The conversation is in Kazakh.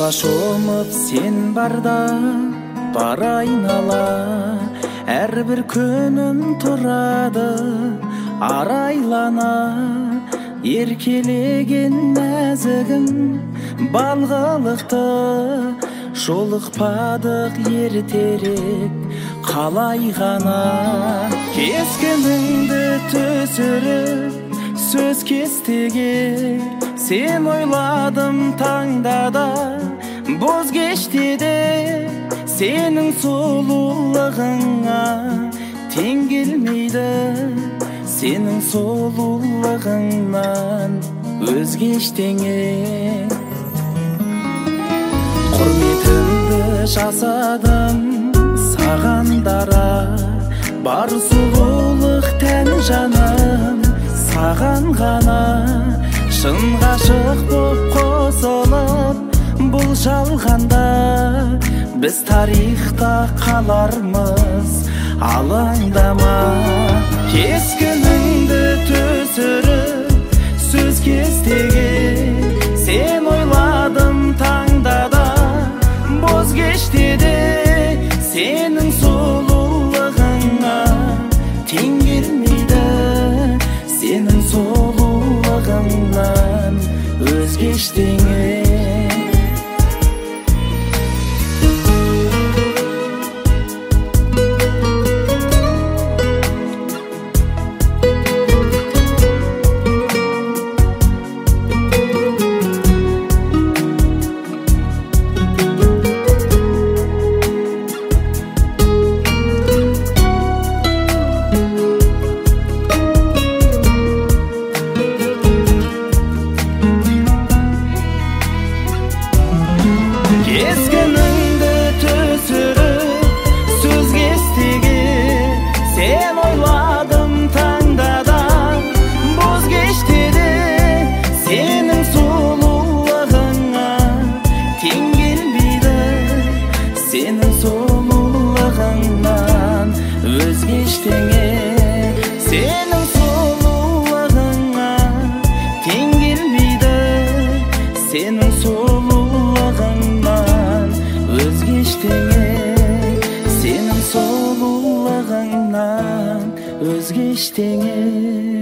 шомып сен барда бар айнала, әрбір күнім тұрады арайлана. Еркелеген нәзігім балғылықты, жолықпадық ертерек қалай ғана. Кескініңді түсіріп сөз кестеге, сен ойладым таңдада боз кештеде. Сенің сұлулығыңа тең келмейді, сенің сұлулығыңнан өзге ештеңе. Құрметімді жасадым саған дара, бар сұлулық тән жаным саған ғана. Шын ғашық боп қосылып бұл жалғанда, біз тарихта қалармыз алаңдама. Кескініңді түсіріп сөз кестеге, сен ойладым таңдада боз кештеде. Сенің сұлулығыңа тең келмейді, сенің сұлулығыңнан өзге ештеңе. Кескініңді түсіріп сөз кестеге, сен ойладым таңдада боз кештеде. Сенің сұлулығыңа тең келмейді, сенің сұлулығыңнан өзге ештеңе. Сенің сұлулығыңа тең келмейді, сенің сұлулығыңнан өзге ештеңе. Сенің сұлулығыңнан өзге ештеңе.